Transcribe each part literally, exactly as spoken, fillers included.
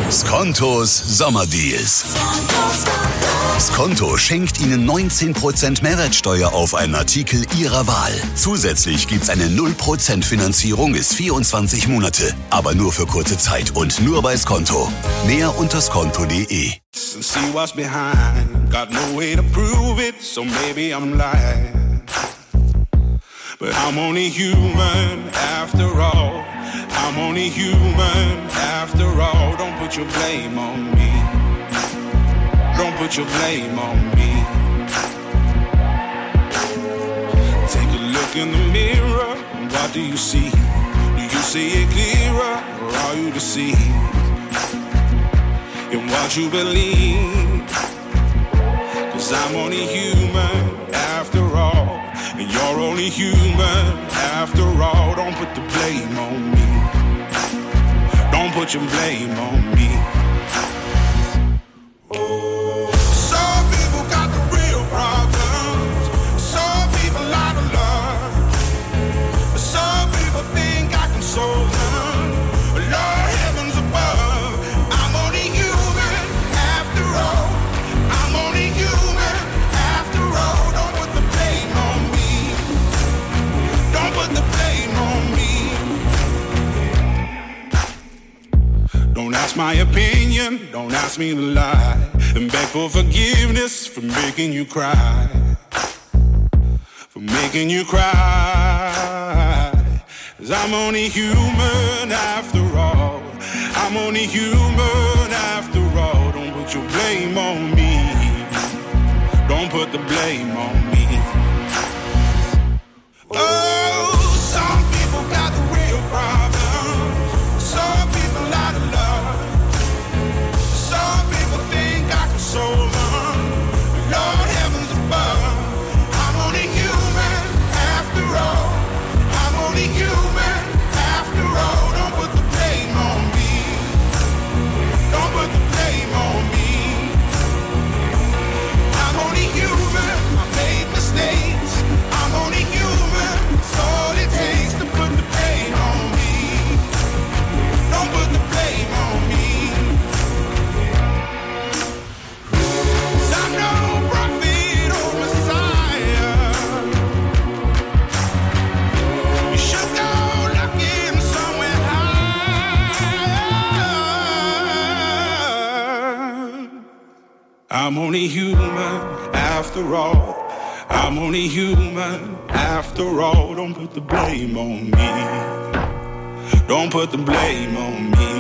Skontos Sommerdeals. Skonto schenkt Ihnen neunzehn Prozent Mehrwertsteuer auf einen Artikel Ihrer Wahl. Zusätzlich gibt's eine null Prozent Finanzierung bis vierundzwanzig Monate. Aber nur für kurze Zeit und nur bei Skonto. Mehr unter skonto punkt de. See what's behind, got no way to prove it, so maybe I'm lying. But I'm only human after all. I'm only human after all. Don't put your blame on me. Don't put your blame on me. Take a look in the mirror, what do you see? Do you see it clearer, or are you deceived in what you believe? 'Cause I'm only human after all, and you're only human after all. Don't put the blame on me. Don't put your blame on me. Some people got the real problems. Some people out of love. Some people think I can solve them. Lord, heavens above, I'm only human after all. I'm only human after all. Don't put the blame on me. Don't put the blame on me. Don't ask my opinion, don't ask me to lie, and beg for forgiveness for making you cry, for making you cry. 'Cause I'm only human after all. I'm only human after all. Don't put your blame on me. Don't put the blame on me. Oh, some people got the real problems. Some people out of love. Some people think I can solve them. Lord, heavens above, I'm only human after all. I'm only human after all. Don't put the blame on me. Don't put the blame on me. I'm only human. I made mistakes. I'm only human. It's all it takes to put the blame on me. Don't put the blame on me. 'Cause I'm no prophet or Messiah. You should go looking somewhere high. I'm only human after all. I'm only human after all. Don't put the blame on me. Don't put the blame on me.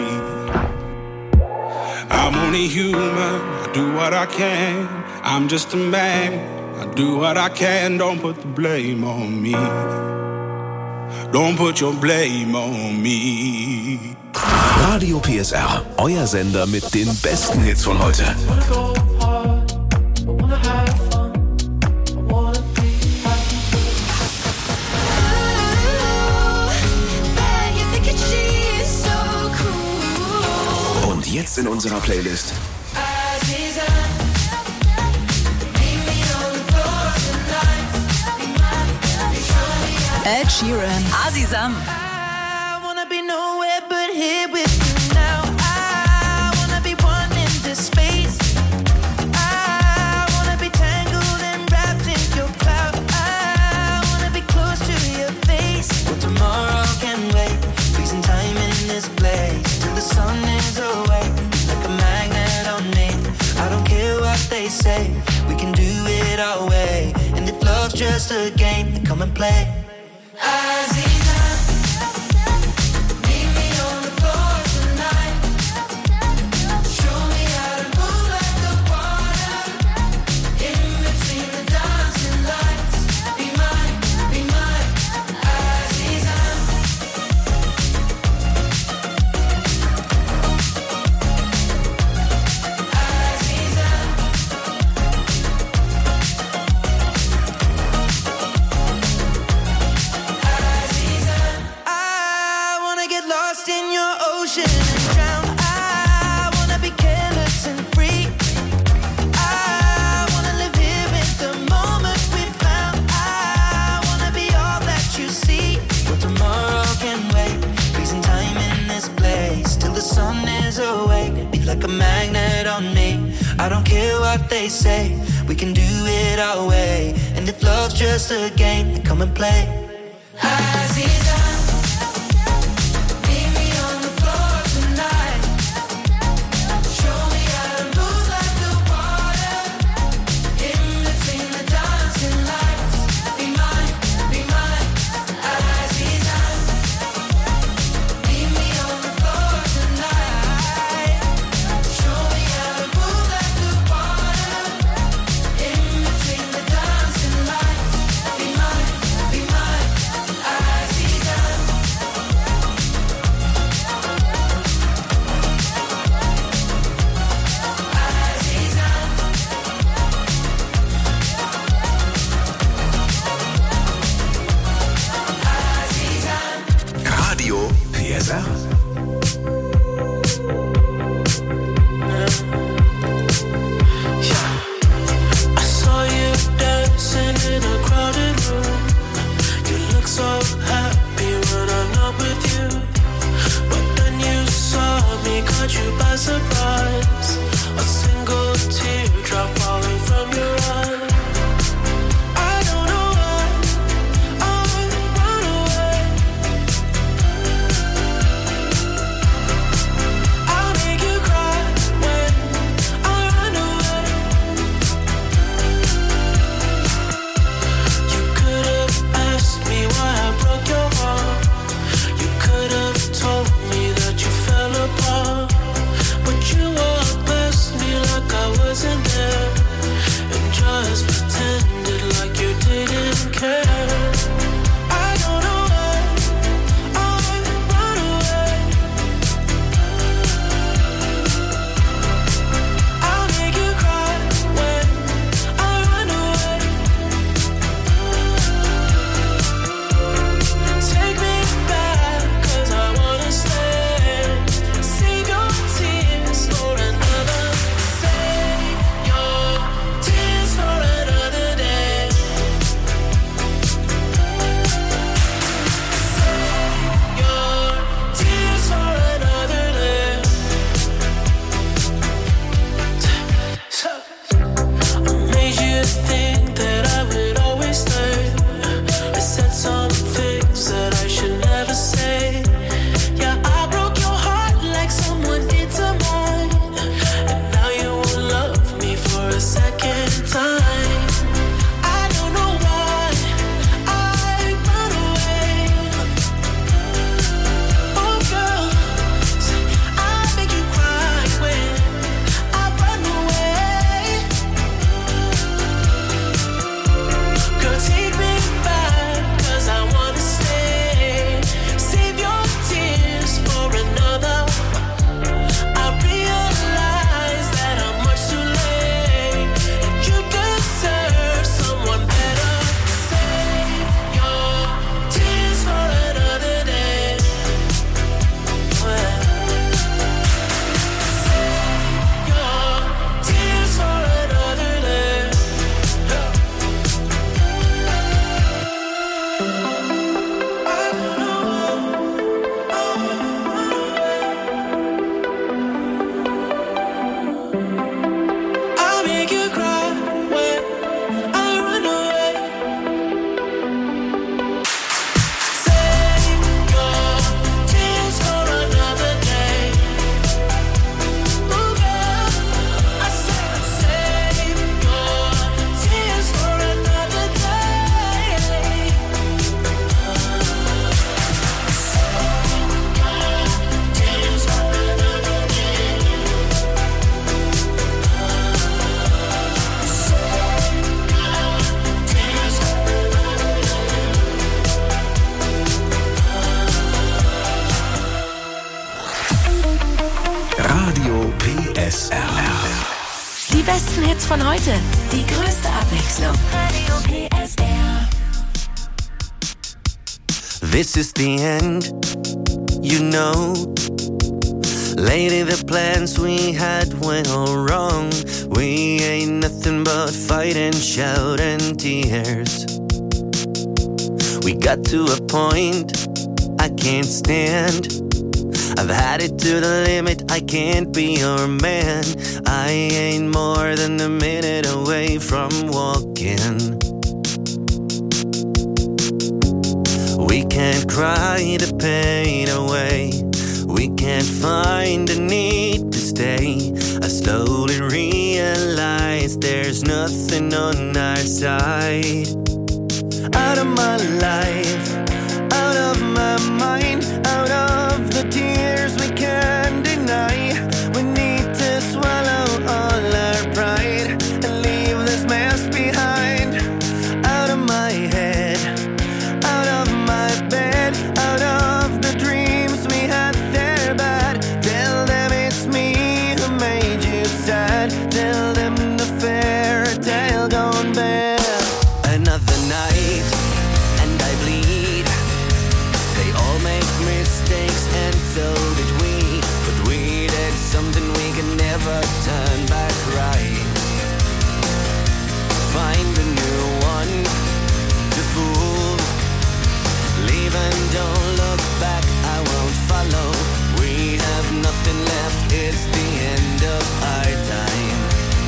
I'm only human. I do what I can. I'm just a man. I do what I can. Don't put the blame on me. Don't put your blame on me. Radio P S R, euer Sender mit den besten Hits von heute. Und jetzt in unserer Playlist Ed Sheeran, Azizam. I wanna be nowhere but here with you now. I wanna be one in this space. I wanna be tangled and wrapped in your cloud. I wanna be close to your face. Well, tomorrow can wait. Freezing time in this place till the sun is away. Like a magnet on me. I don't care what they say. We can do it our way. And if love's just a game, then come and play. Aziza, meet me on the floor tonight. Show me how to move like the water. In between the dancing lights. Be mine, be mine, Aziza. Aziza. Aziza. I don't care what they say. We can do it our way. And if love's just a game, then come and play. Aziza, meet me on the floor tonight. Show me how to move like the water. In between the dancing lights. Be mine, be mine, Aziza. Meet me on the floor tonight. Show me how to move like the water. In between the dancing lights. Be mine, be mine, Aziza. Radio P S R. I saw you dancing in a crowded room. You look so happy when I'm not with you. But then you saw me, caught you by surprise. A single teardrop falling from your eye. I don't know why I run away. I'll make you cry when I run away. You could have asked me why I broke your heart. You could have told me that you fell apart. But you walked past me like I wasn't there. And just pretended like you didn't care. I don't know why I run away. I'll make you cry when I run away. Take me back, 'cause I wanna stay. Save your tears for another. Save your tears for another day. Save your tears for another day. I made you think that I would always stay. I said some things that I should never say. Yeah, I broke your heart like someone did to mine. And now you won't love me for a second time. I don't know why I run away. Oh girl, I make you cry when I run away. Girl, take me back, 'cause I wanna stay. Save your tears for another. I realize that I'm much too late, and you deserve someone better. Save your tears for another day. Save your tears for another day. I don't know why I run away. I'll make you cry when I run away. Save your tears for another day. Oh girl, I said save your tears for another day. Tears for another day. Tears for Radio P S R. Die besten Hits von heute. Die größte Abwechslung. Radio P S R. This is the end, you know. Lately the plans we had went all wrong. We ain't nothing but fight and shout and tears. We got to a point I can't stand. I've had it to the limit, I can't be your man. I ain't more than a minute away from walking. We can't cry the pain away. We can't find a need to stay. I slowly realize there's nothing on our side. Out of my life, out of my mind, out of the tears we can't deny. We need to swallow all our pride and leave this mess behind. Out of my head, out of my bed, out of the dreams we had, they're bad. Tell them it's me who made you sad. Tell them the fairy tale gone bad. Another night and I bleed. They all make mistakes and so did we. But we did something we can never turn back right. Find a new one to fool. Leave and don't look back, I won't follow. We have nothing left, it's the end of our time.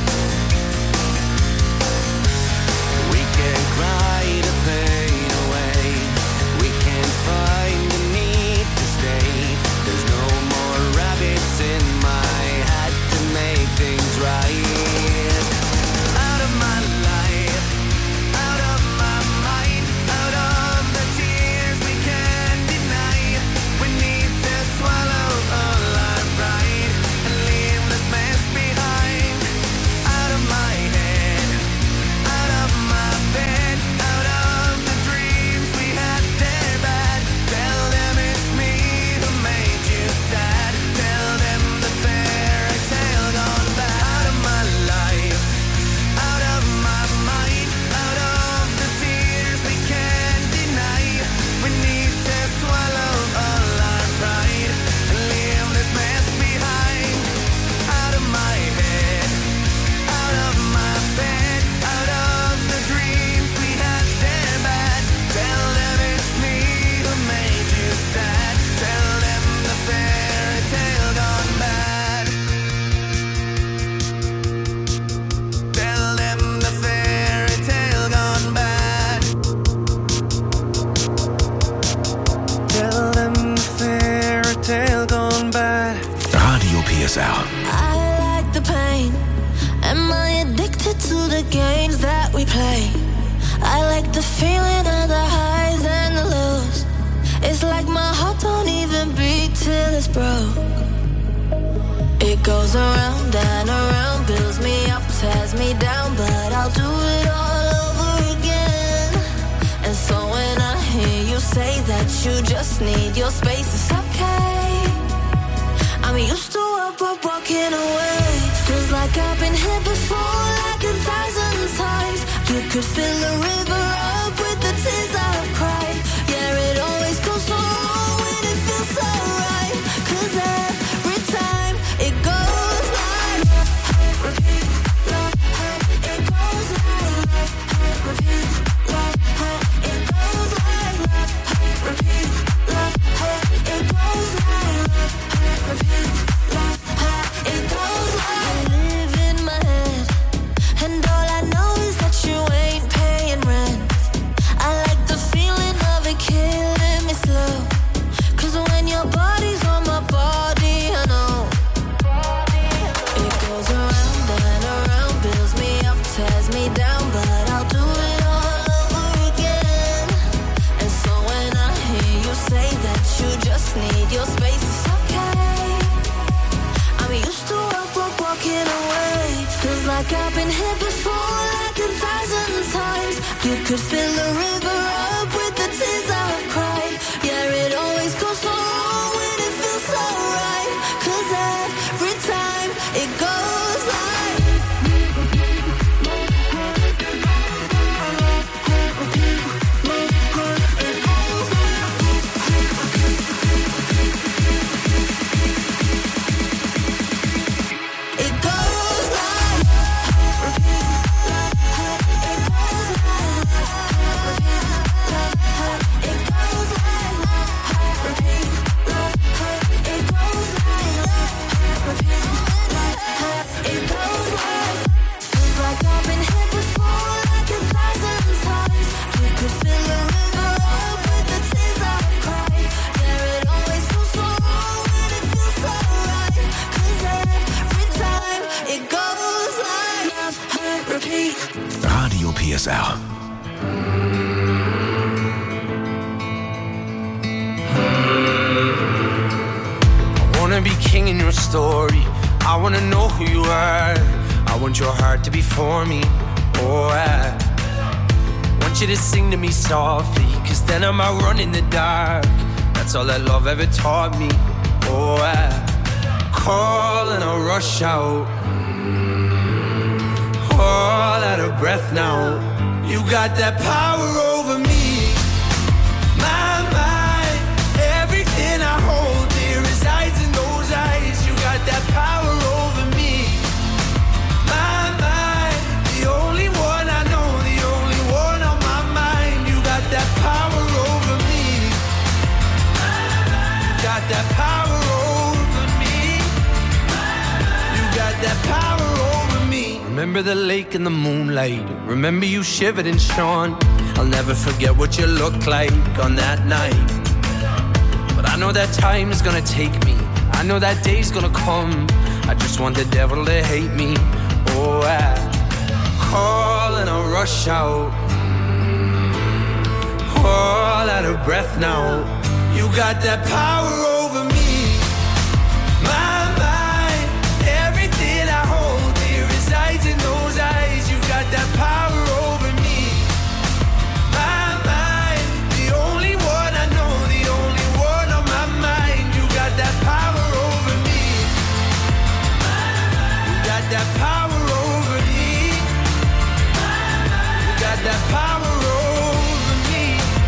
We can cry the pain away. We can't find the need to stay. There's no more rabbits in my hat to make things right. Out of my life, out of my mind, out of the tears we can't deny. We need to swallow all our pride and leave this mess behind. Out of my head, out of my bed, out of the dreams we had, they're bad. Tell them it's me who made you sad. Tell them the fairy tale gone bad. Out of my life, out of my mind, out of the tears we can't deny. We need to swallow all our pride and leave this mess behind. Out of my head, out of my bed, out of the dreams we had, they're bad. Tell them it's me who made you sad. Tell them the fairy tale gone bad. Tell them the fairy tale gone bad. Tell them the fairy tale gone bad. Radio P S R. I like the pain. Am I addicted to the games that we play? I like the feeling of the highs and the lows. It's like my heart don't even beat till it's broke. It goes around and around, builds me up, tears me down, but I'll do it all over again. And so when I hear you say that you just need your space, it's okay. I'm used to up, up, walking away. Feels like I've been here before, like a thousand times. You could fill a river up with the tears I've cried. Yeah, it always goes so wrong when it feels so right. 'Cause every time it goes like repeat, love, it goes like repeat, love, it goes like repeat, love, it goes like repeat, love, it goes like. I live in my head, and all I know is that you ain't paying rent. I like the feeling of it killing me slow. 'Cause when your body's on my body, I know it goes around and around, builds me up, tears me down, but I'll do it all over again. And so when I hear you say that you just need your space, it's okay. I'm used to walk, walk, walking away. Feels like I've been here before, like a thousand times. You could fill a river up with the tears I've cried. Yeah, it always goes so wrong when it feels so right. 'Cause every time it goes like it goes like repeat, love, it goes like king in your story. I wanna know who you are. I want your heart to be for me. Oh, I want you to sing to me softly, cause then I might run in the dark. That's all that love ever taught me. Oh, I call and I rush out, all out of breath now. You got that power over me. My mind, everything I hold dear resides in those eyes. You got that power over me. My mind, the only one I know, the only one on my mind. You got that power over me. You got that power over me. You got that power over me. Remember the lake in the moonlight. Remember you shivered and shone. I'll never forget what you looked like on that night. But I know that time is gonna take me. I know that day's gonna come. I just want the devil to hate me. Oh, I call and I rush out, all out of breath now. You got that power over me. My mind, everything I hold dear resides in those eyes. You got that power over me. My mind, the only one I know, the only one on my mind. You got that power over me. You got that power over me. You got that power over me.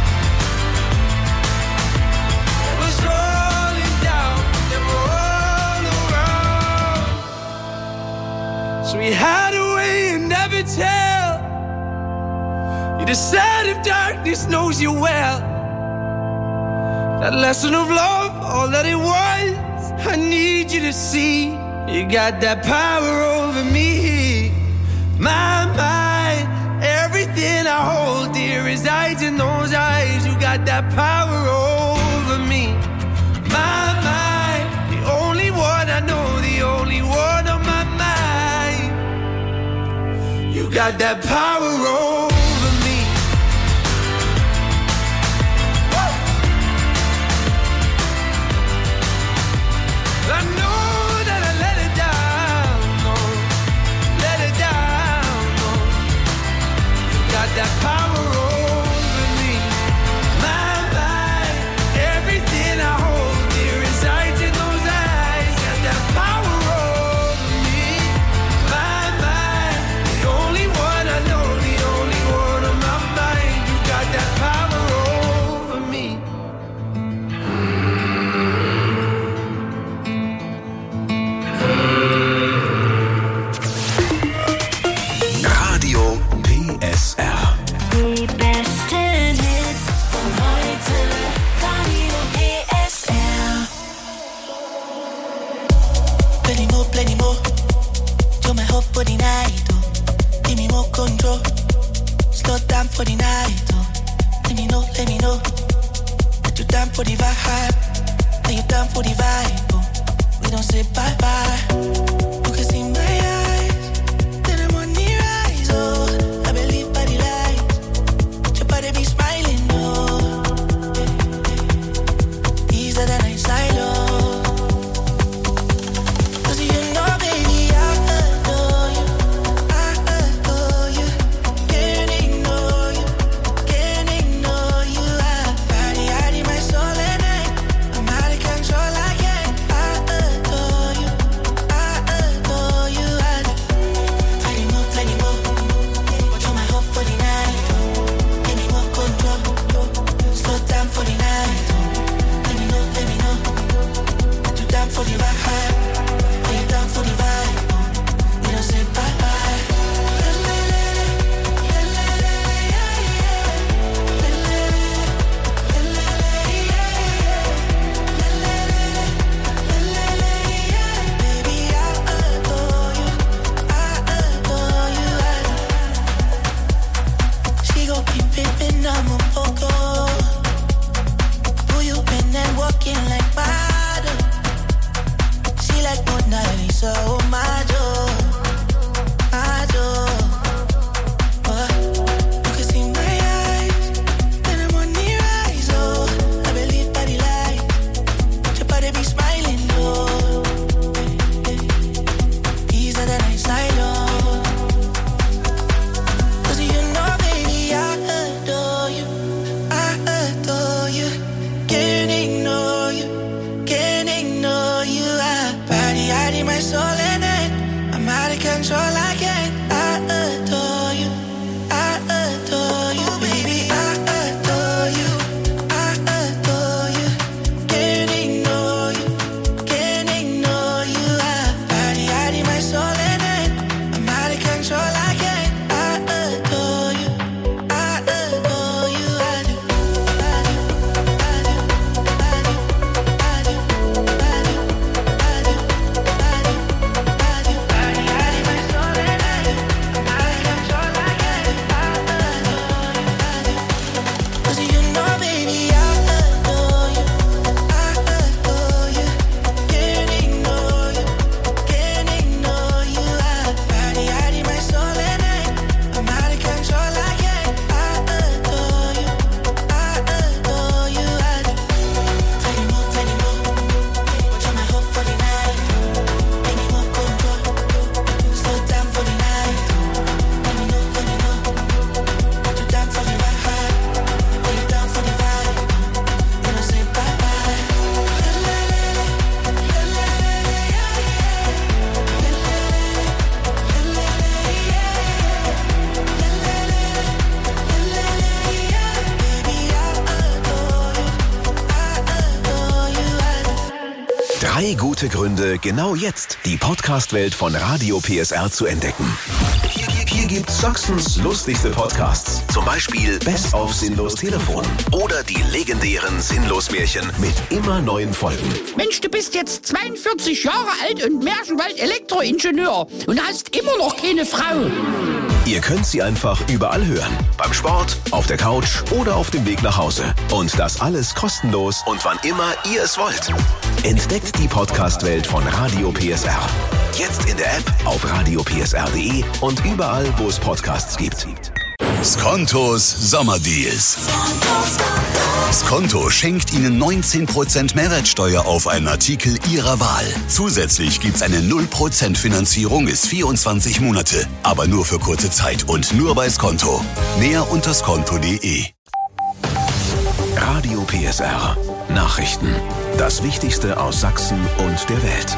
It was rolling down and all around. So we had a way and never tell. You decide if darkness knows you well. That lesson of love, all that it was, I need you to see. You got that power over me. My mind, everything I hold dear resides in those eyes. You got that power over me. My mind, the only one I know, the only one on my mind. You got that power over me. Woo! I know that I let it down, no, let it down, no. You got that power over me. My mind, everything I hold dear resides in those eyes. Got that power over me. My mind, the only one I know, the only one on my mind. You got that power over me. Radio P S R. Die besten Hits von heute. Radio P S R. Plenty more, plenty more. You're my hope for the night, oh. Give me more control. Slow down for the night, oh. Let me know, let me know that you're down for the vibe. That you're down for the vibe, oh. We don't say bye bye. You can see my eyes, then I'm on the rise, oh. I believe by the light, your body be smiling, oh. These are the nights I love. Cause you know, baby, I adore you. I adore you. Can't ignore you. Can't ignore you. I body out in my soul at night. I'm out of control, I can't. I adore you. I adore Drei gute Gründe, genau jetzt die Podcast-Welt von Radio P S R zu entdecken. Hier, hier, hier gibt's Sachsens lustigste Podcasts. Zum Beispiel Best of Sinnlos Telefon oder die legendären Sinnlos-Märchen mit immer neuen Folgen. Mensch, du bist jetzt zweiundvierzig Jahre alt und Märchenwald-Elektroingenieur und hast immer noch keine Frau. Ihr könnt sie einfach überall hören. Beim Sport, auf der Couch oder auf dem Weg nach Hause. Und das alles kostenlos und wann immer ihr es wollt. Entdeckt die Podcast-Welt von Radio P S R. Jetzt in der App, auf radio p s r punkt d e und überall, wo es Podcasts gibt. Skontos Sommerdeals. Skonto schenkt Ihnen neunzehn Prozent Mehrwertsteuer auf einen Artikel Ihrer Wahl. Zusätzlich gibt's eine null Prozent Finanzierung bis vierundzwanzig Monate. Aber nur für kurze Zeit und nur bei Skonto. Mehr unter skonto punkt d e. Radio P S R. Nachrichten. Das Wichtigste aus Sachsen und der Welt.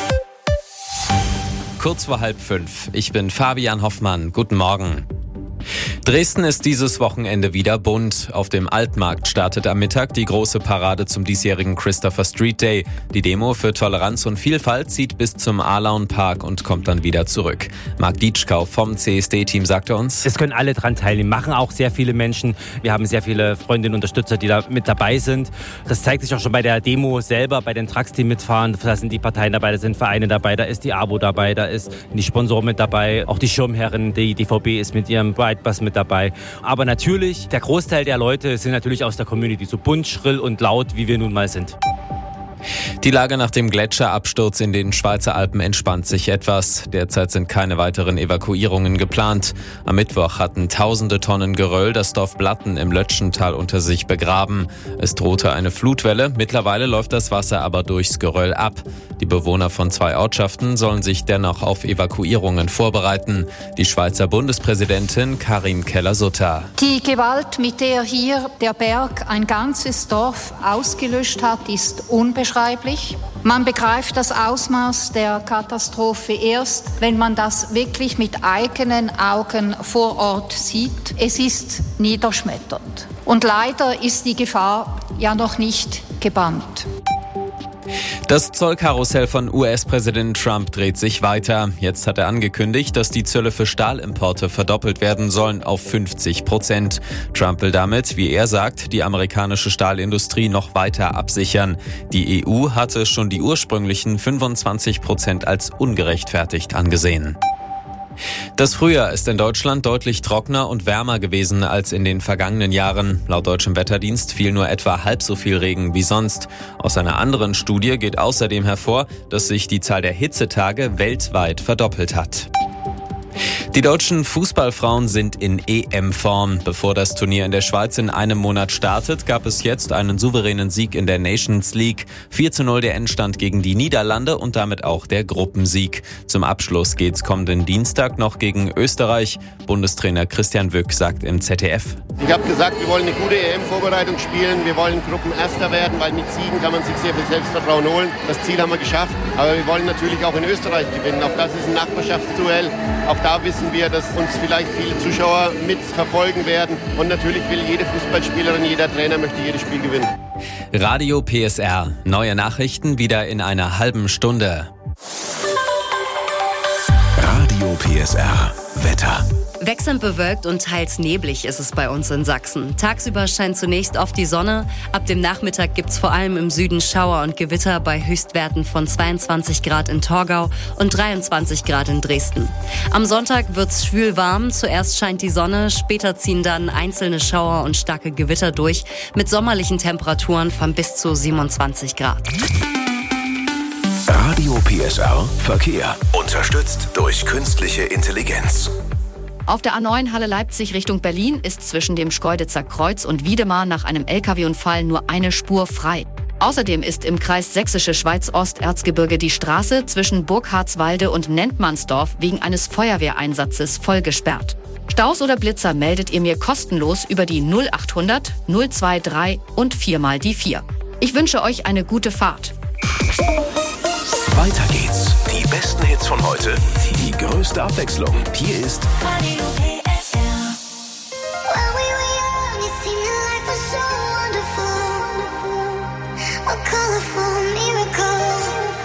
Kurz vor halb fünf. Ich bin Fabian Hoffmann. Guten Morgen. Dresden ist dieses Wochenende wieder bunt. Auf dem Altmarkt startet am Mittag die große Parade zum diesjährigen Christopher Street Day. Die Demo für Toleranz und Vielfalt zieht bis zum Alaun Park und kommt dann wieder zurück. Marc Dietschkau vom C S D-Team sagte uns: Es können alle dran teilnehmen, machen auch sehr viele Menschen. Wir haben sehr viele Freundinnen und Unterstützer, die da mit dabei sind. Das zeigt sich auch schon bei der Demo selber, bei den Trucks, die mitfahren. Da sind die Parteien dabei, da sind Vereine dabei, da ist die A B O dabei, da ist die Sponsoren mit dabei. Auch die Schirmherrin, die D V B ist mit ihrem Brightbus mit dabei. Aber natürlich, der Großteil der Leute sind natürlich aus der Community, so bunt, schrill und laut, wie wir nun mal sind. Die Lage nach dem Gletscherabsturz in den Schweizer Alpen entspannt sich etwas. Derzeit sind keine weiteren Evakuierungen geplant. Am Mittwoch hatten tausende Tonnen Geröll das Dorf Blatten im Lötschental unter sich begraben. Es drohte eine Flutwelle. Mittlerweile läuft das Wasser aber durchs Geröll ab. Die Bewohner von zwei Ortschaften sollen sich dennoch auf Evakuierungen vorbereiten. Die Schweizer Bundespräsidentin Karin Keller-Sutter. Die Gewalt, mit der hier der Berg ein ganzes Dorf ausgelöscht hat, ist unbeschreiblich. Man begreift das Ausmaß der Katastrophe erst, wenn man das wirklich mit eigenen Augen vor Ort sieht. Es ist niederschmetternd. Und leider ist die Gefahr ja noch nicht gebannt. Das Zollkarussell von U S-Präsident Trump dreht sich weiter. Jetzt hat er angekündigt, dass die Zölle für Stahlimporte verdoppelt werden sollen auf fünfzig Prozent. Trump will damit, wie er sagt, die amerikanische Stahlindustrie noch weiter absichern. Die E U hatte schon die ursprünglichen fünfundzwanzig Prozent als ungerechtfertigt angesehen. Das Frühjahr ist in Deutschland deutlich trockener und wärmer gewesen als in den vergangenen Jahren. Laut deutschem Wetterdienst fiel nur etwa halb so viel Regen wie sonst. Aus einer anderen Studie geht außerdem hervor, dass sich die Zahl der Hitzetage weltweit verdoppelt hat. Die deutschen Fußballfrauen sind in E M-Form. Bevor das Turnier in der Schweiz in einem Monat startet, gab es jetzt einen souveränen Sieg in der Nations League. vier zu null der Endstand gegen die Niederlande und damit auch der Gruppensieg. Zum Abschluss geht's kommenden Dienstag noch gegen Österreich. Bundestrainer Christian Wück sagt im Z D F: Ich habe gesagt, wir wollen eine gute E M-Vorbereitung spielen. Wir wollen Gruppenerster werden, weil mit Siegen kann man sich sehr viel Selbstvertrauen holen. Das Ziel haben wir geschafft. Aber wir wollen natürlich auch in Österreich gewinnen. Auch das ist ein Nachbarschaftsduell. Auch da wissen wir, dass uns vielleicht viele Zuschauer mitverfolgen werden. Und natürlich will jede Fußballspielerin, jeder Trainer möchte jedes Spiel gewinnen. Radio P S R. Neue Nachrichten wieder in einer halben Stunde. Radio P S R. Wetter. Wechselnd bewölkt und teils neblig ist es bei uns in Sachsen. Tagsüber scheint zunächst oft die Sonne. Ab dem Nachmittag gibt's vor allem im Süden Schauer und Gewitter bei Höchstwerten von zweiundzwanzig Grad in Torgau und dreiundzwanzig Grad in Dresden. Am Sonntag wird's schwül warm. Zuerst scheint die Sonne, später ziehen dann einzelne Schauer und starke Gewitter durch mit sommerlichen Temperaturen von bis zu siebenundzwanzig Grad. Radio P S R Verkehr. Unterstützt durch künstliche Intelligenz. Auf der A neun Halle Leipzig Richtung Berlin ist zwischen dem Schkeuditzer Kreuz und Wiedemar nach einem L K W-Unfall nur eine Spur frei. Außerdem ist im Kreis Sächsische Schweiz-Ost-Erzgebirge die Straße zwischen Burghardswalde und Nentmannsdorf wegen eines Feuerwehreinsatzes voll gesperrt. Staus oder Blitzer meldet ihr mir kostenlos über die null achthundert null drei und viermal die vier. Ich wünsche euch eine gute Fahrt. Weiter geht's. Die besten Hits von heute. Die größte Abwechslung. Hier ist Radio P S R. When we were young, it seemed that life was so wonderful. A colorful miracle.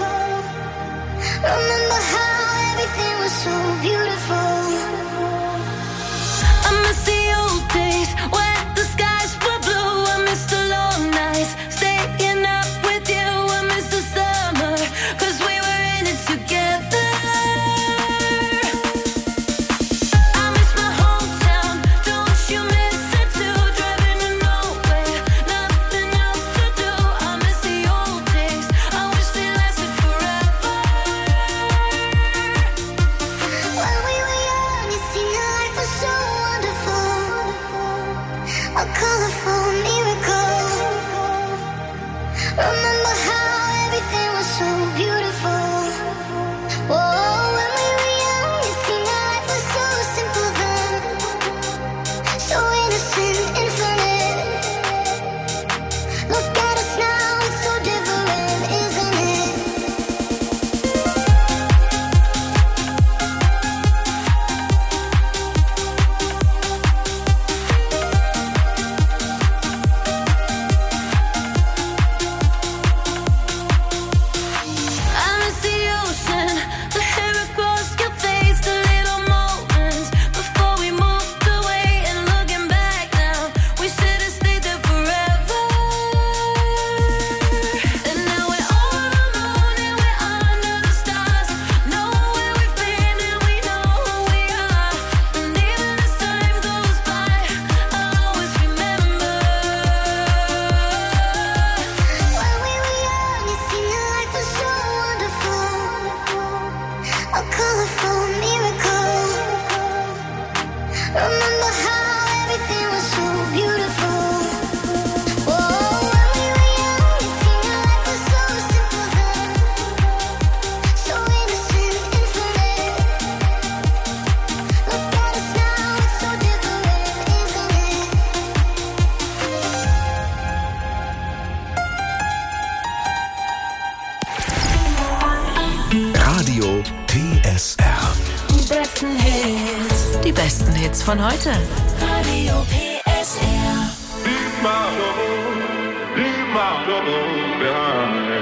von heute. Radio P S R. Leave my troubles, leave my troubles behind.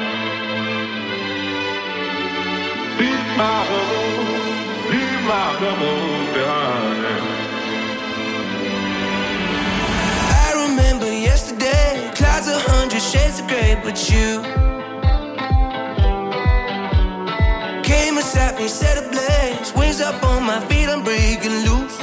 Leave my troubles, leave my troubles behind. I remember yesterday, clouds a hundred shades of grey, but you came beside me, set ablaze, wings up on my feet, I'm breaking loose.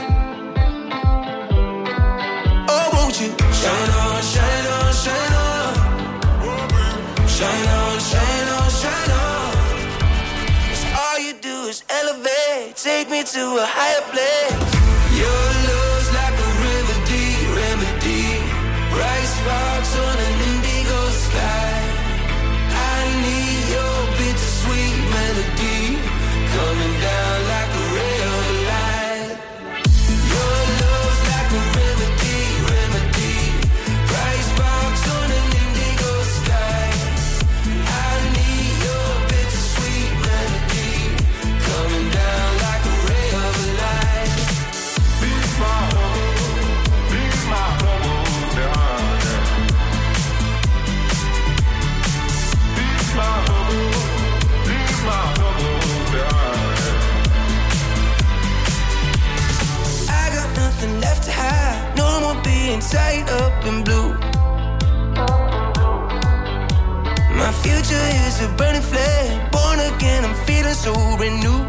Oh, won't you shine on, shine on, shine on, shine on, shine on, shine on. 'Cause all you do is elevate, take me to a higher place. Your love's like a remedy, remedy. Bright sparks on an indigo sky. I need your bittersweet melody coming down like a ray of light. Your love's like a remedy, remedy. Bright sparks on an indigo sky. I need your bittersweet melody coming down like a ray of light. Leave my troubles, leave my troubles behind. Leave my troubles, leave my troubles behind. I got nothing left to hide, no more being tied up in blue. My future is a burning flame, born again, I'm feeling so renewed.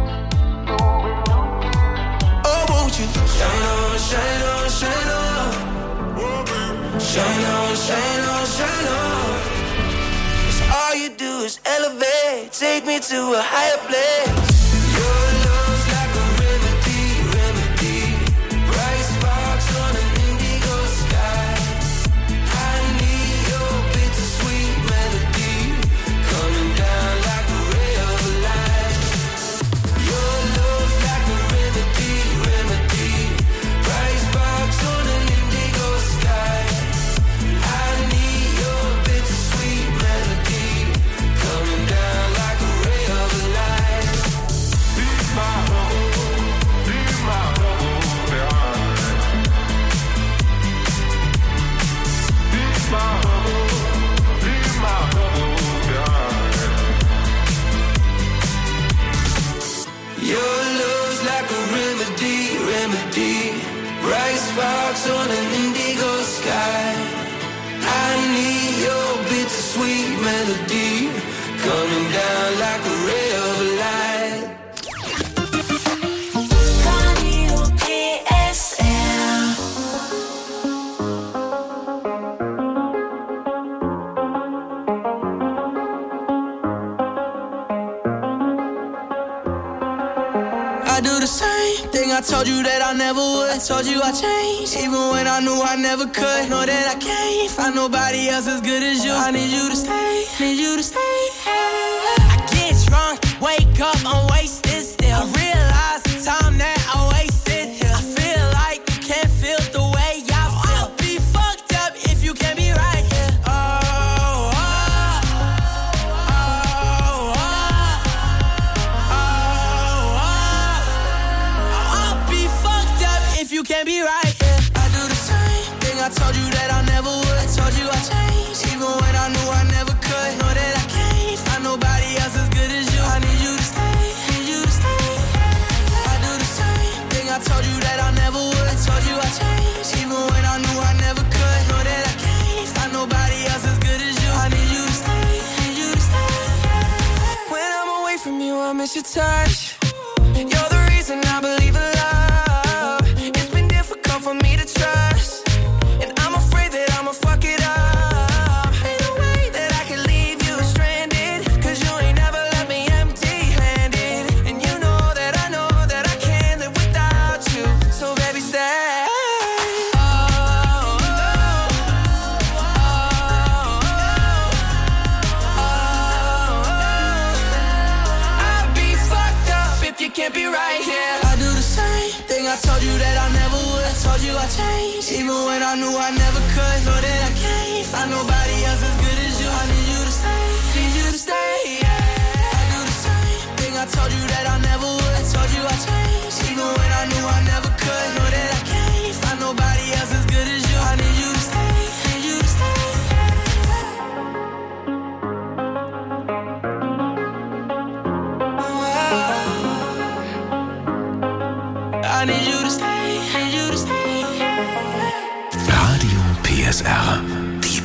Oh, won't you shine on, shine on, shine on, shine on, shine on, shine on. 'Cause all you do is elevate, take me to a higher place. Your love's like a remedy, remedy. Bright sparks on an indigo sky. I need your bittersweet melody coming down like a ray of light. Your love's like a remedy, remedy. Bright sparks on an indigo sky. I need your bittersweet melody coming down like a ray of light. Leave my troubles, leave my troubles behind. Leave my troubles, leave my troubles behind. Your love's like a remedy, remedy. Bright sparks on an indigo sky. I need your bittersweet melody coming down like a ray of light. Radio P S R. I do the same thing I told you that I never would. I told you I changed, even when I knew I never could. Know that I can't find nobody else as good as you. I need you to stay, need you to stay. I get drunk, wake up, I'm wasted still. I realize the time that I wasted here. I feel like you can't feel the way I feel. I'll be fucked up if you can't be right here. Oh, oh, oh, oh, oh, oh. I'll be fucked up if you can't be right here. I do the same thing I told you that I never would. I told you I changed, even when I knew I never could. Know that I can't find nobody else as good as you. I need you to stay, need you to stay. I do the same thing I told you that I never would. I told you I changed, even when I knew I never could. Know that I can't find nobody else as good as you. I need you to stay, need you to stay. When I'm away from you, I miss your touch. You're the reason I believe in love. It's been difficult for me to trust, and I'm afraid that I'ma fuck it up. Ain't no way that I can leave you stranded, 'cause you ain't never left me empty-handed. And you know that I know that I can't live without you. So baby, stay. Oh, oh, oh, oh, oh. I'd be fucked up if you can't be right here. I do the same thing I told you that I never would. I told you I changed, even when I knew I never could. Know that I can't find nobody else as good as you. I need you to stay, need you to stay. Yeah. I do the same thing I told you that I never would. I told you I changed, even when I knew I never could.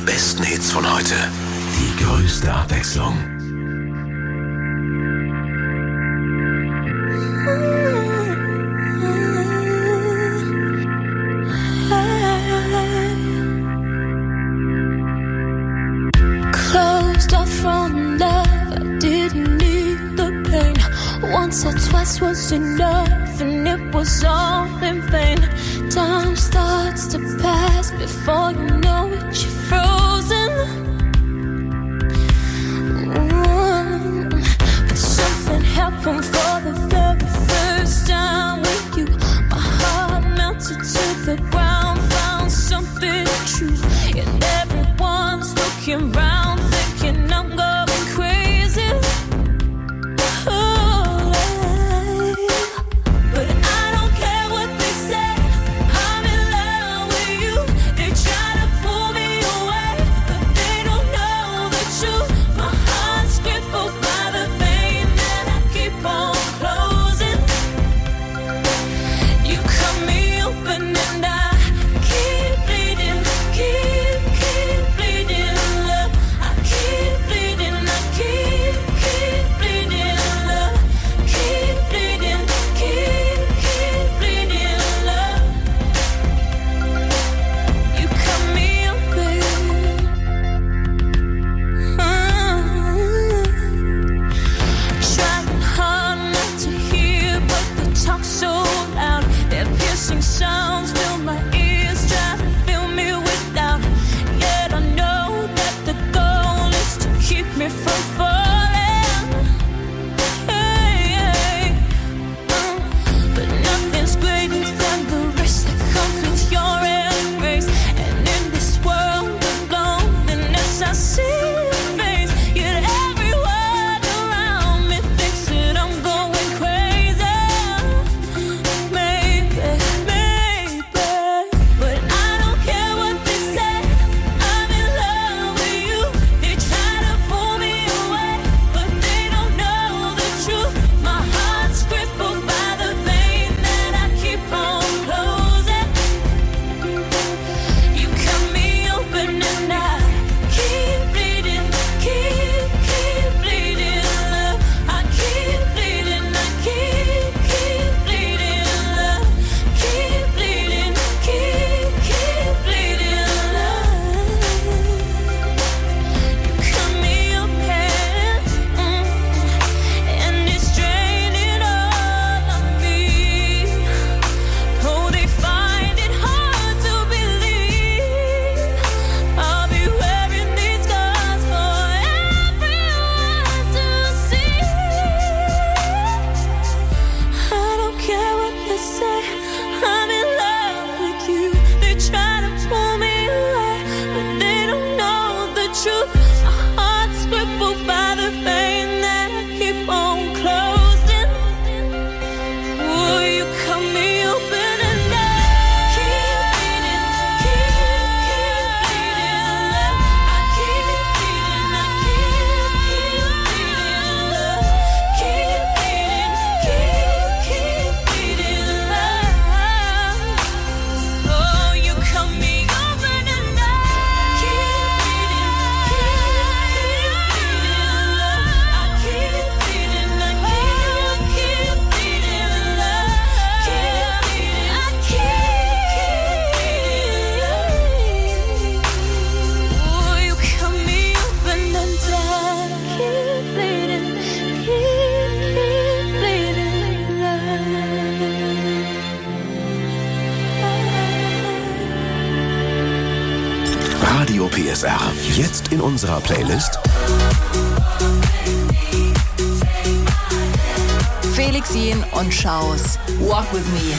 besten Hits von heute. Die größte Abwechslung. Closed off from love, I didn't need the pain. Once or twice was enough, and it was all in vain. Time starts to pass before you know it, you're frozen. Mm. But something happened for the very first time with you. My heart melted to the ground, found something true, and everyone's looking round, thinking I'm going crazy. Oh, but I don't care what they say. I'm in love with you. They try to pull me away, but they don't know the truth. My heart's crippled by the vein that I keep on closing. You cut me open and I keep bleeding, keep, keep bleeding, love. I keep bleeding, I keep, keep bleeding, love. Keep bleeding, keep, keep bleeding, love. You cut me open. Trying hard not to hear, but they talk so loud. Their piercing sounds fill my ears, try to fill me with doubt. Yet I know that the goal is to keep me from falling. Hey, hey. Mm. But nothing's greater than the risk that comes with your embrace. And in this world of loneliness, I see your face. Yet everyone around me thinks that I'm going crazy. Maybe, maybe, but I don't care what they say. I'm in love with you. They try to pull me away, but they don't know the truth. My heart's crippled by the vein that I keep on closing. You cut me open and I keep bleeding, keep, keep bleeding, love. I keep bleeding, I keep, keep bleeding, love. Keep bleeding, keep, keep bleeding, love. You cut me open, mm, and it's draining all of me. Oh, they find it hard to believe I'll be wearing these scars for everyone to see. I don't care what they say. I'm in love with you. They try to pull me away, but they don't know the truth. My heart's crippled by the vein that I keep on closing. Will you cut me open and I keep bleeding, keep, keep bleeding, love. I keep bleeding, I keep, keep bleeding, love. Keep bleeding, keep, keep bleeding, love. Oh, you cut me open and I keep bleeding, keep, keep bleeding, love. I keep bleeding, I keep, keep bleeding, love. Keep bleeding, I keep, keep bleeding. Oh, you cut me open and I keep bleeding, keep, keep bleeding, love. Radio P S R. Jetzt in unserer Playlist Felix Jen und Schaus. Walk with me.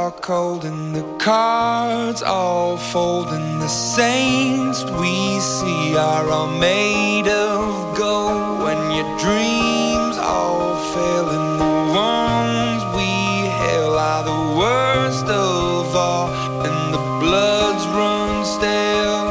are cold and the cards all fold, and the saints we see are all made of gold. When your dreams all fail and the ones we hail are the worst of all, and the bloods run stale.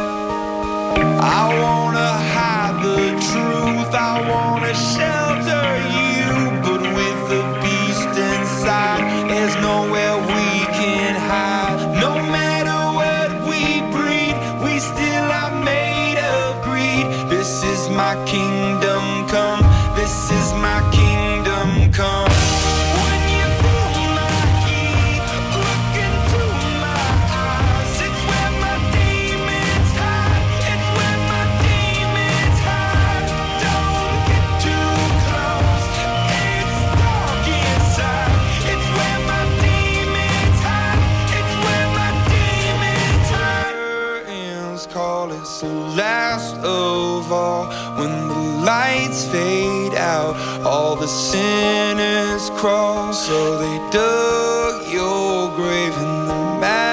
I wanna hide the truth, I wanna shelter you, but with the beast inside, there's nowhere we can hide. No matter what we breed, we still are made of greed. This is my kingdom come, this is my kingdom come. When you pull my key, look into my eyes, it's where my demons hide, it's where my demons hide. Don't get too close, it's dark inside, it's where my demons hide, it's where my demons hide. Curtains call, it's the last of all. When the lights fade out, all the sinners crawl. So they dug your grave and the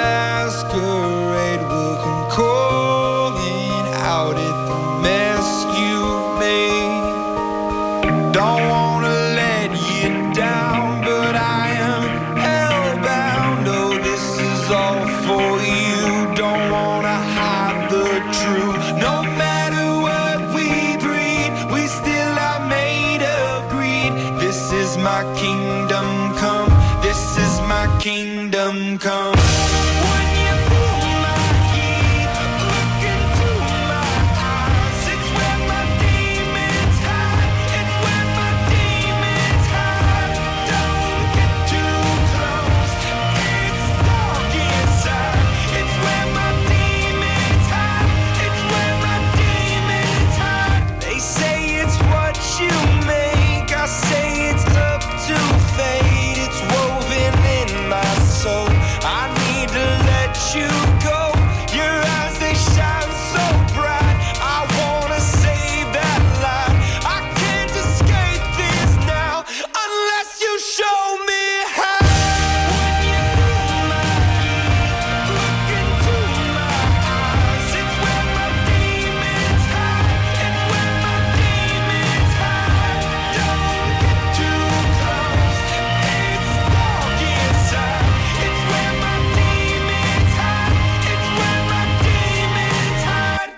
masquerade will come calling out at the mess you've made. Don't wanna let you down, but I am hellbound. Oh, this is all for you. Don't wanna hide the truth. No matter what we breed, we still are made of greed. This is my kingdom come, this is my kingdom come. When you pull my key, look into my eyes, it's where my demons hide, it's where my demons hide. Don't get too close, it's dark inside, it's where my demons hide, it's where my demons hide. They say it's what you make, I say it's up to fate. It's woven in my soul, I need to let you go. Your eyes, they shine so bright, I wanna save that light. I can't escape this now, unless you show me how. When you pull my key, look into my eyes, it's where my demons hide, it's where my demons hide. Don't get too close, it's dark inside, it's where my demons hide, it's where my demons hide.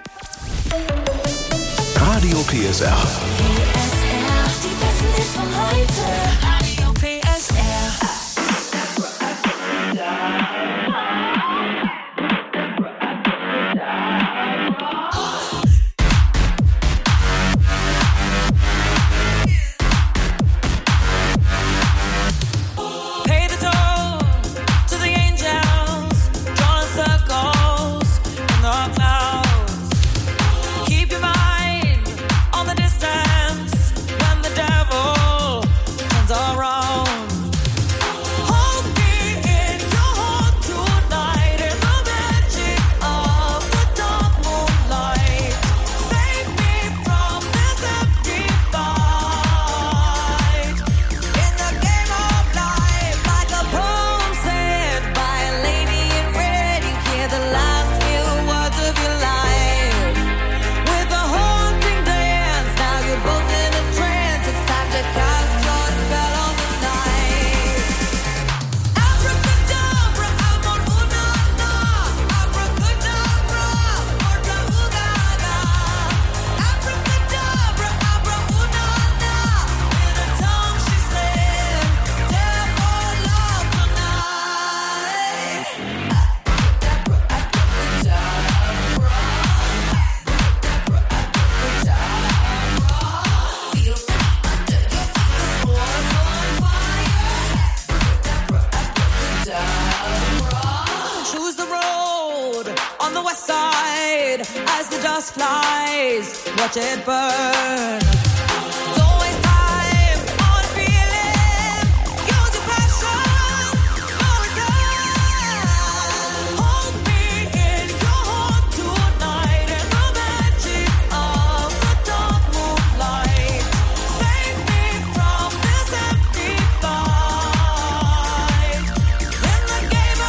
Radio P S R. Die besten Hits von heute. Radio P S R. Pay the toll to the angels, drawing circles in the clouds. Keep your mind on the distance when the devil turns around. Hold me in your heart tonight in the magic of the dark moonlight. Save me from this empty fight. In the game of life, like a poem said by a lady in red, you hear the last few words of your life. With a haunting dance, now you're both in a trance. It's time to cast your spell on the night. Abracadabra, amor una na. Abracadabra, orca ugaga. Abracadabra, abra una na. In a tongue she said, "Dare for love tonight." Choose the road on the west side as the dust flies. Watch it burn. Don't waste time on feeling. Use your passion for return. Hold me in your heart tonight in the magic of the dark moonlight. Save me from this empty fight. In the game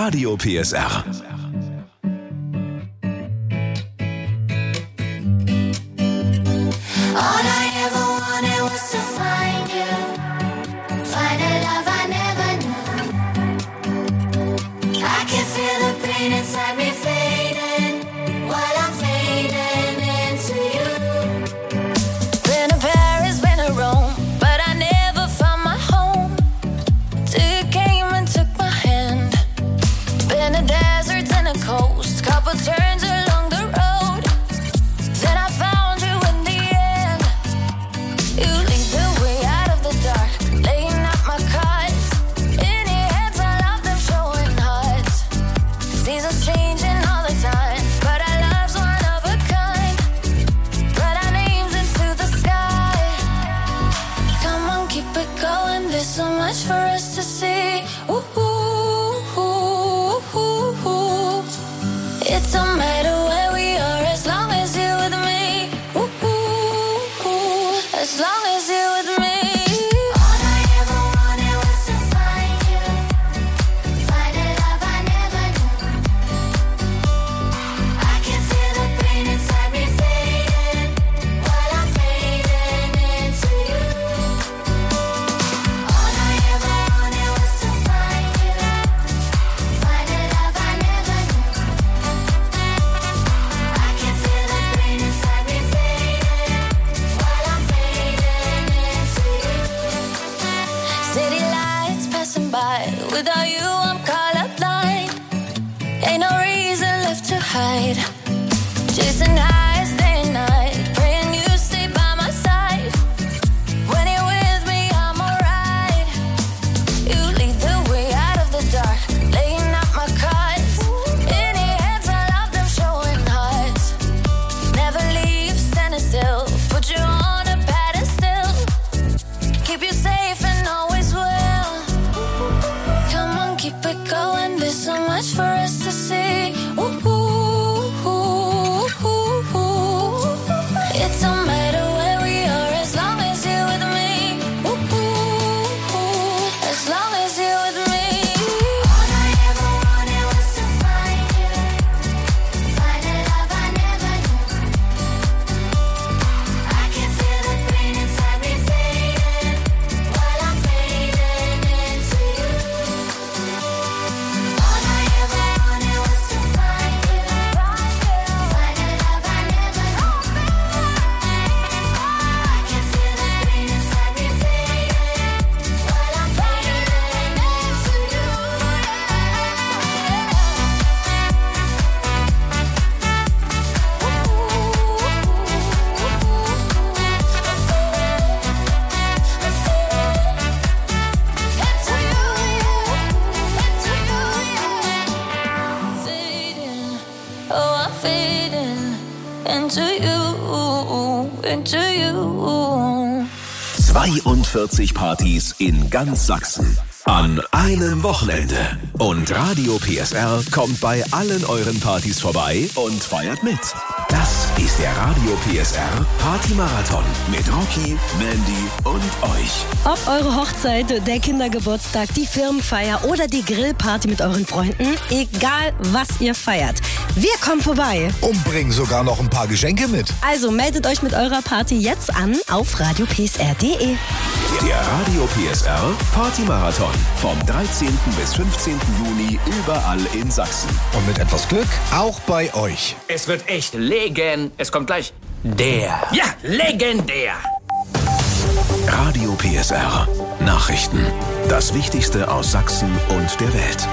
Radio P S R. All I ever wanted was to find you, find a love I never knew. I can feel the pain inside me fading, while I'm fading into you. Been to Paris, been to Rome, but I never found my home till you came and took my hand. Been to deserts and a coast, couple turns along the road, then I found you in the end. You lead the way out of the dark, laying out my cards. In your hands, I love them showing hearts. Seasons changing all the time, but our love's one of a kind. Write our names into the sky. Come on, keep it going. There's so much for us to see. Ooh, ooh, ooh, ooh, ooh. It don't matter where we are as long as you're with me. Ooh, ooh, ooh. As long as you're with me. All I ever wanted was to find you, find a love I never knew. I can feel the pain inside me fading, while I'm fading into you. All I ever wanted was to find you, find a love I never knew. I can feel the pain inside me fading, while I'm fading into you. City lights passing by, without you I'm colorblind. Ain't no reason left to hide. Chasing highs day and night, praying you stay by my side. When you're with me, I'm alright. You lead the way out of the dark, laying out my cards. In your hands, I love them showing hearts. Never leave, standing still. Put you on a pedestal. Keep you safe and always will. Come on, keep it going. There's so much for us to see. Ooh, ooh, ooh, ooh, ooh. It don't matter where we are as long as you're with me. Ooh, ooh, ooh. As long as you're with me. All I ever wanted was to find you, find a love I never knew. I can feel the pain inside me fading, while I'm fading into you. All I ever wanted was to find you, find a love I never knew. I can feel the pain inside me fading, while I'm fading into you. Fading, oh I'm fading into you, into you. zweiundvierzig Partys in ganz Sachsen. An einem Wochenende. Und Radio P S R kommt bei allen euren Partys vorbei und feiert mit. Das ist der Radio P S R Party-Marathon mit Rocky, Mandy und euch. Ob eure Hochzeit, der Kindergeburtstag, die Firmenfeier oder die Grillparty mit euren Freunden, egal was ihr feiert, wir kommen vorbei. Und bringen sogar noch ein paar Geschenke mit. Also meldet euch mit eurer Party jetzt an auf radio p s r punkt d e. Der Radio P S R Party-Marathon vom dreizehnten bis fünfzehnten Juni überall in Sachsen. Und mit etwas Glück auch bei euch. Es wird echt legen. Es kommt gleich der. Ja, legendär. Radio P S R. Nachrichten. Das Wichtigste aus Sachsen und der Welt.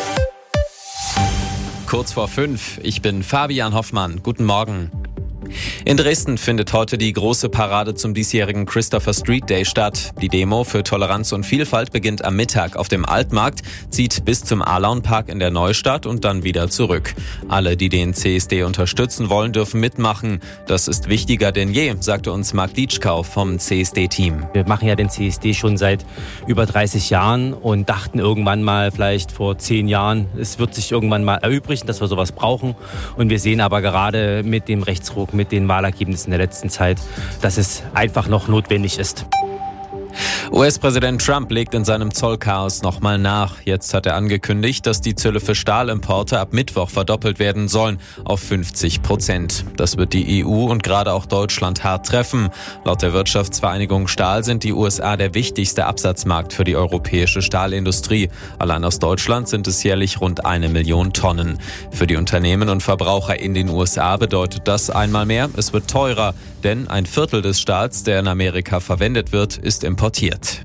Kurz vor fünf. Ich bin Fabian Hoffmann. Guten Morgen. In Dresden findet heute die große Parade zum diesjährigen Christopher Street Day statt. Die Demo für Toleranz und Vielfalt beginnt am Mittag auf dem Altmarkt, zieht bis zum Alaunpark in der Neustadt und dann wieder zurück. Alle, die den C S D unterstützen wollen, dürfen mitmachen. Das ist wichtiger denn je, sagte uns Marc Dietschkau vom C S D-Team. Wir machen ja den C S D schon seit über dreißig Jahren und dachten irgendwann mal, vielleicht vor zehn Jahren, es wird sich irgendwann mal erübrigen, dass wir sowas brauchen. Und wir sehen aber gerade mit dem Rechtsruck, mit den Wahlergebnissen der letzten Zeit, dass es einfach noch notwendig ist. U S-Präsident Trump legt in seinem Zollchaos nochmal nach. Jetzt hat er angekündigt, dass die Zölle für Stahlimporte ab Mittwoch verdoppelt werden sollen auf fünfzig Prozent. Das wird die E U und gerade auch Deutschland hart treffen. Laut der Wirtschaftsvereinigung Stahl sind die U S A der wichtigste Absatzmarkt für die europäische Stahlindustrie. Allein aus Deutschland sind es jährlich rund eine Million Tonnen. Für die Unternehmen und Verbraucher in den U S A bedeutet das einmal mehr, es wird teurer, denn ein Viertel des Stahls, der in Amerika verwendet wird, ist importiert.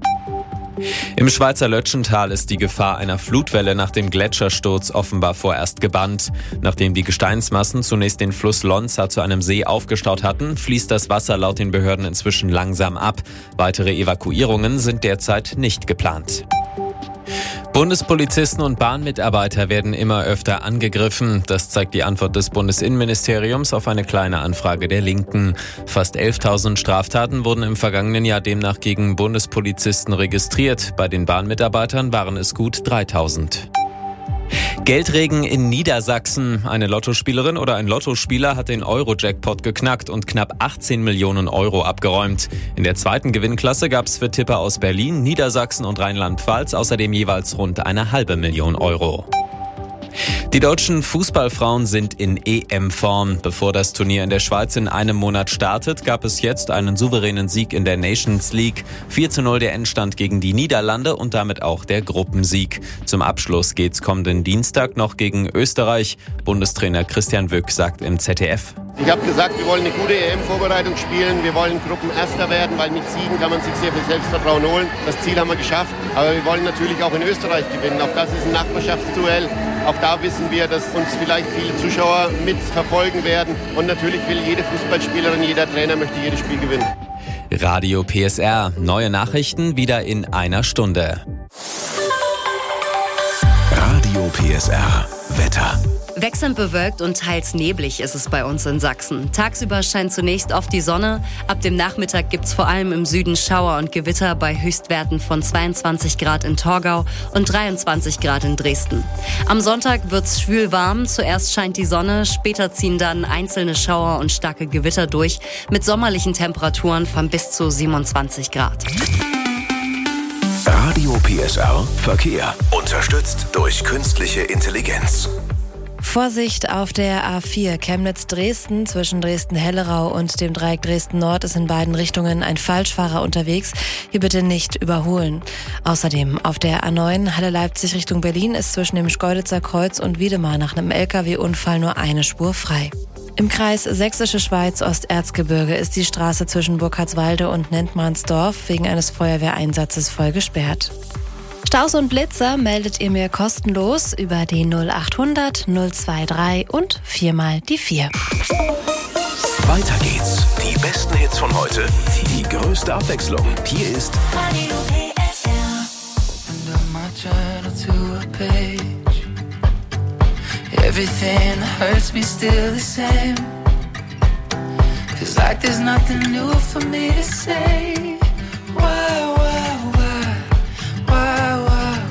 Im Schweizer Lötschental ist die Gefahr einer Flutwelle nach dem Gletschersturz offenbar vorerst gebannt. Nachdem die Gesteinsmassen zunächst den Fluss Lonza zu einem See aufgestaut hatten, fließt das Wasser laut den Behörden inzwischen langsam ab. Weitere Evakuierungen sind derzeit nicht geplant. Bundespolizisten und Bahnmitarbeiter werden immer öfter angegriffen. Das zeigt die Antwort des Bundesinnenministeriums auf eine kleine Anfrage der Linken. Fast elftausend Straftaten wurden im vergangenen Jahr demnach gegen Bundespolizisten registriert. Bei den Bahnmitarbeitern waren es gut dreitausend. Geldregen in Niedersachsen. Eine Lottospielerin oder ein Lottospieler hat den Euro-Jackpot geknackt und knapp achtzehn Millionen Euro abgeräumt. In der zweiten Gewinnklasse gab es für Tipper aus Berlin, Niedersachsen und Rheinland-Pfalz außerdem jeweils rund eine halbe Million Euro. Die deutschen Fußballfrauen sind in E M-Form. Bevor das Turnier in der Schweiz in einem Monat startet, gab es jetzt einen souveränen Sieg in der Nations League. vier zu null der Endstand gegen die Niederlande und damit auch der Gruppensieg. Zum Abschluss geht's kommenden Dienstag noch gegen Österreich. Bundestrainer Christian Wück sagt im Z D F. Ich habe gesagt, wir wollen eine gute E M-Vorbereitung spielen. Wir wollen Gruppenerster werden, weil mit Siegen kann man sich sehr viel Selbstvertrauen holen. Das Ziel haben wir geschafft. Aber wir wollen natürlich auch in Österreich gewinnen. Auch das ist ein Nachbarschaftsduell. Auch da wissen wir, dass uns vielleicht viele Zuschauer mitverfolgen werden. Und natürlich will jede Fußballspielerin, jeder Trainer möchte jedes Spiel gewinnen. Radio P S R. Neue Nachrichten wieder in einer Stunde. Radio P S R. Wetter. Wechselnd bewölkt und teils neblig ist es bei uns in Sachsen. Tagsüber scheint zunächst oft die Sonne. Ab dem Nachmittag gibt's vor allem im Süden Schauer und Gewitter bei Höchstwerten von zweiundzwanzig Grad in Torgau und dreiundzwanzig Grad in Dresden. Am Sonntag wird's schwül warm. Zuerst scheint die Sonne, später ziehen dann einzelne Schauer und starke Gewitter durch mit sommerlichen Temperaturen von bis zu siebenundzwanzig Grad. Radio P S R Verkehr. Unterstützt durch künstliche Intelligenz. Vorsicht auf der A vier Chemnitz-Dresden. Zwischen Dresden-Hellerau und dem Dreieck Dresden-Nord ist in beiden Richtungen ein Falschfahrer unterwegs. Hier bitte nicht überholen. Außerdem auf der A neun Halle-Leipzig Richtung Berlin ist zwischen dem Schkeuditzer Kreuz und Wiedemar nach einem L K W-Unfall nur eine Spur frei. Im Kreis Sächsische Schweiz Osterzgebirge ist die Straße zwischen Burkhardswalde und Nentmansdorf wegen eines Feuerwehreinsatzes voll gesperrt. Staus und Blitzer meldet ihr mir kostenlos über die null achthundert null dreiundzwanzig und viermal die vier. Weiter geht's. Die besten Hits von heute, die größte Abwechslung. Hier ist Radio P S R. Everything that hurts me still the same. Feels like there's nothing new for me to say. Why, why, why, why, why,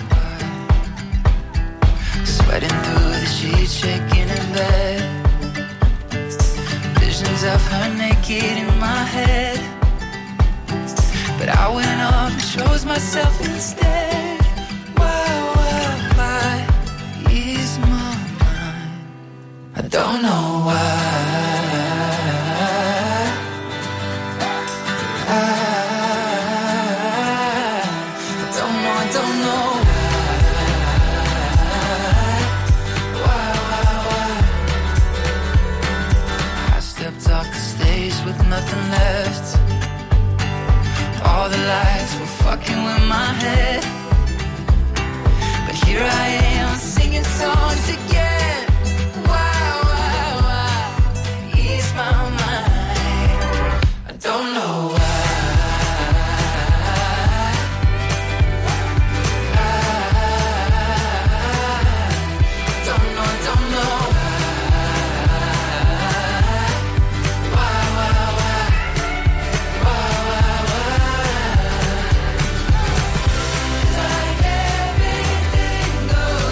why? Sweating through the sheets, shaking in bed. Visions of her naked in my head. But I went off and chose myself instead. Why, why, why is my I don't know why. I, I don't know, I don't know why. Why, why, why? I stepped off the stage with nothing left. All the lights were fucking with my head. But here I am singing songs again. Don't know why. I don't know, don't know why, why, why, why, why, why. Like everything goes.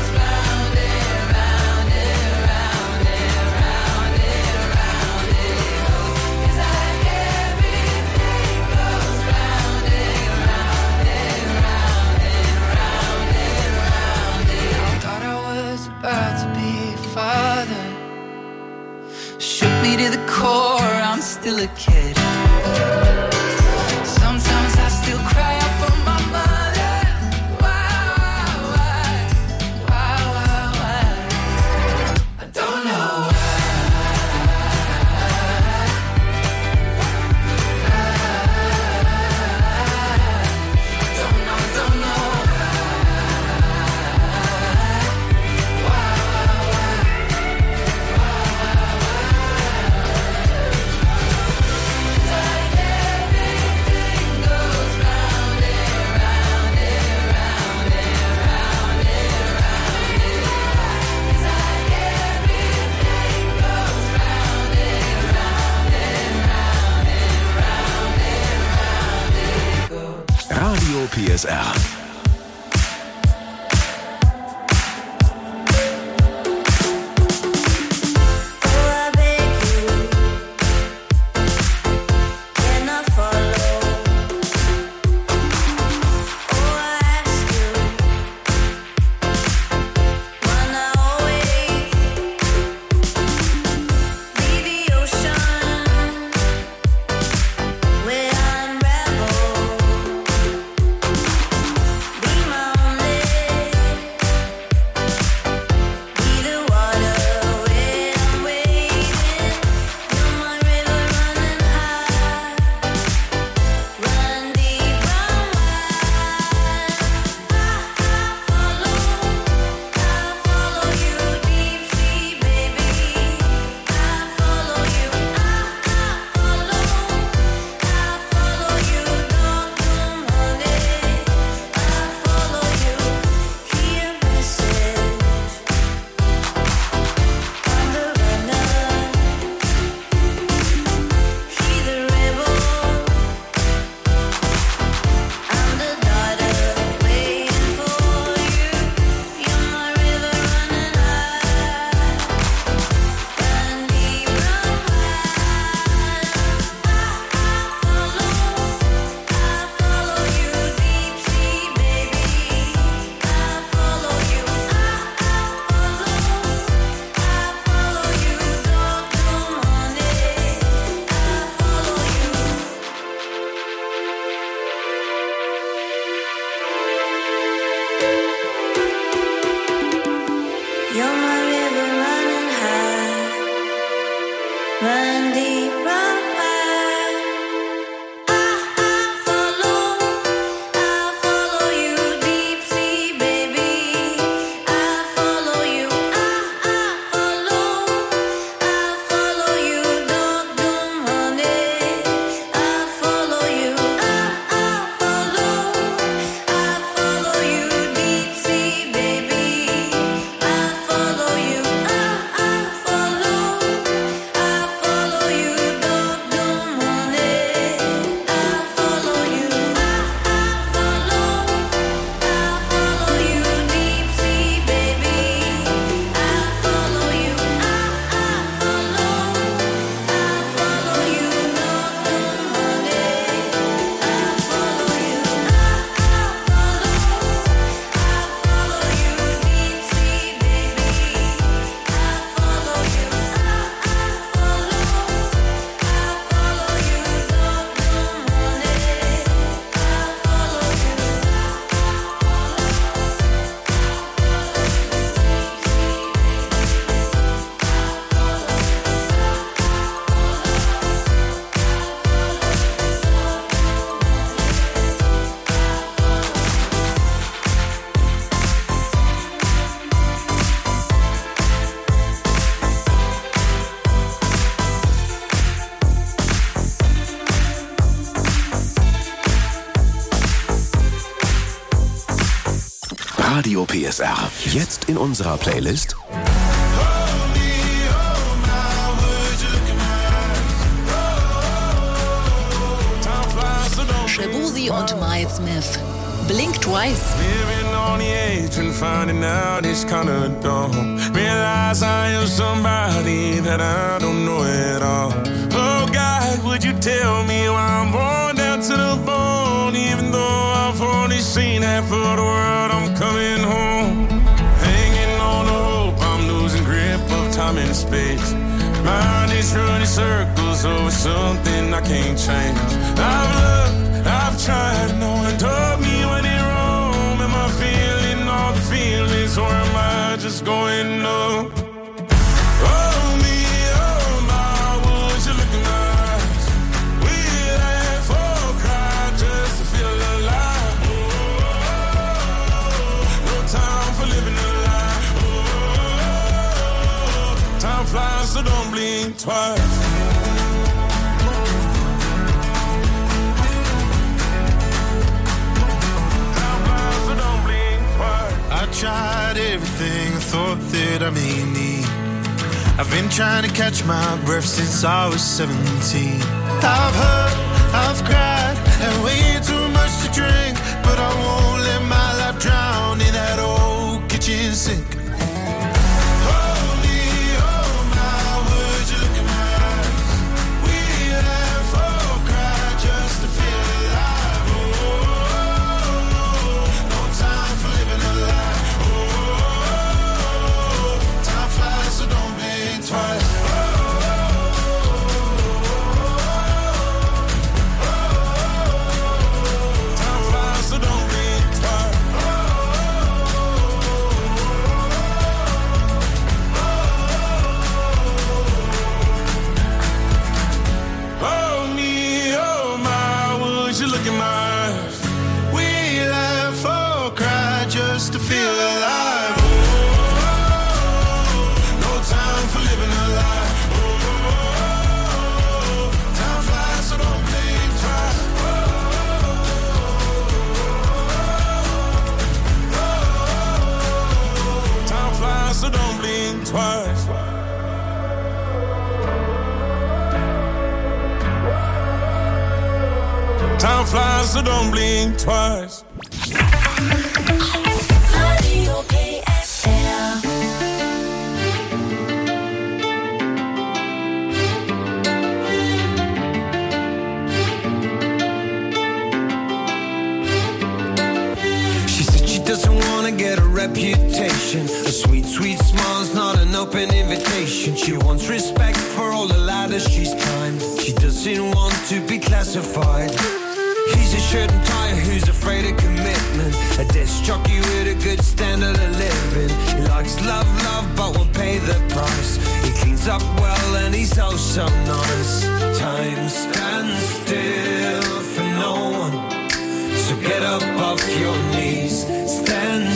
a kid. Sometimes I still cry out for my mother. Why, why, why, why, why? I don't know why. Radio P S R. Radio P S R. Jetzt in unserer Playlist. Shabuzi und Miles Smith. Blink Twice. Living on the edge and finding out it's kinda dumb. Realize I am somebody that I don't know at all. Oh God, would you tell me why I'm worn down to the bone? Even though I've only seen half of the world, I'm coming home. Hanging on to hope, I'm losing grip of time and space. Mind is running circles over something I can't change. I've loved, I've tried, no one told me when it wrong. Am I feeling all the feelings, or am I just going numb? Oh me, oh my, would you look in my eyes? We laugh or cry just to feel alive. Oh, no time for living a lie. Oh, time flies, so don't blink twice. I tried everything I thought that I may need. I've been trying to catch my breath since I was seventeen. I've hurt, I've cried, and way too much to drink, but I won't let my life drown in that old kitchen sink. Time flies, so don't blink twice. Radio K S R. She said she doesn't want to get a reputation. A sweet, sweet smile's not an open invitation. She wants respect for all the ladders she's climbed. She doesn't want to be classified. He's a shirt and tie who's afraid of commitment. A desk jockey with a good standard of living. He likes love, love, but won't pay the price. He cleans up well and he's oh so nice. Time stands still for no one, so get up off your knees. Stand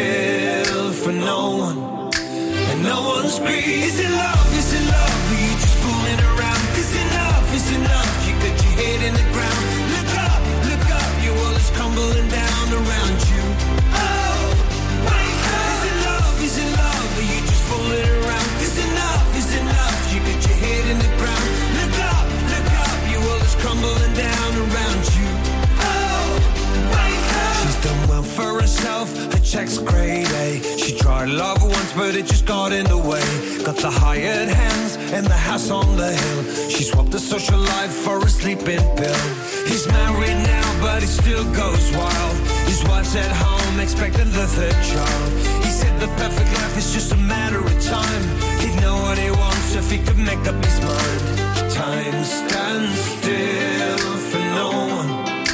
still for no one, and no one's greedy. Is it love, is it love, are you just fooling around? Is enough, is enough, you got your head in the ground. Look up, look up, your world is crumbling down around you. Oh, wake up. Is it love, is it love, are you just fooling around? Is enough, is enough, you got your head in the ground. Look up, look up, your world is crumbling down around you. Oh, wake up. She's done well for herself, her check's grade A. She tried love once, but it just got in the way. Got the hired hands and the house on the hill. She swapped the social life for a sleeping pill. He's married now, but he still goes wild. His wife's at home, expecting the third child. He said the perfect life is just a matter of time. He'd know what he wants if he could make up his mind. Time stands still for no one,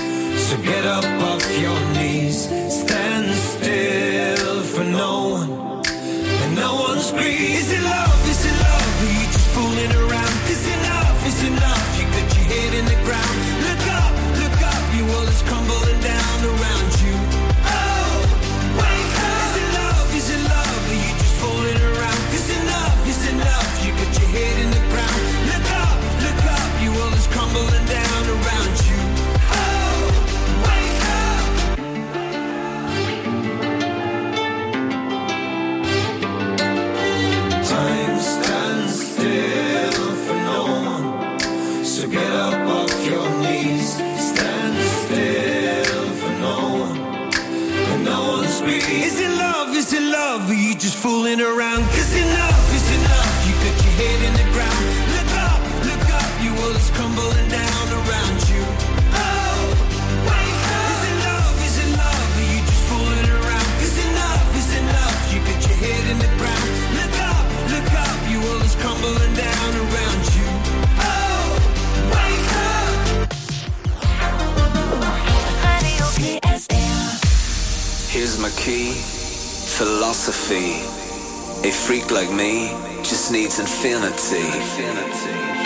so get up off your knees. Stand still for no one, and no one's greedy. Is it love, is it love, are you just fooling around? Is enough, is enough, you got your head in the ground. Look up, look up, your world is crumbling down around you. Oh, wake up. Is it love, is it love, are you just fooling around? Is enough, is enough, you got your head in the ground. Look up, look up, your world is crumbling down around you. Oh, wake up. Time stands still for no one, so get up off your knees. Stand still for no one, and no one's greedy. Is it love, is it love, are you just fooling around? Cause enough is enough, you got your head in the ground. Look up, look up, your world is crumbling down around you. Oh, wake up. Is it love, is it love, are you just fooling around? Cause enough is enough, you got your head in the ground. Look up, look up, your world is crumbling down around you. my key. Philosophy. A freak like me just needs infinity. Infinity.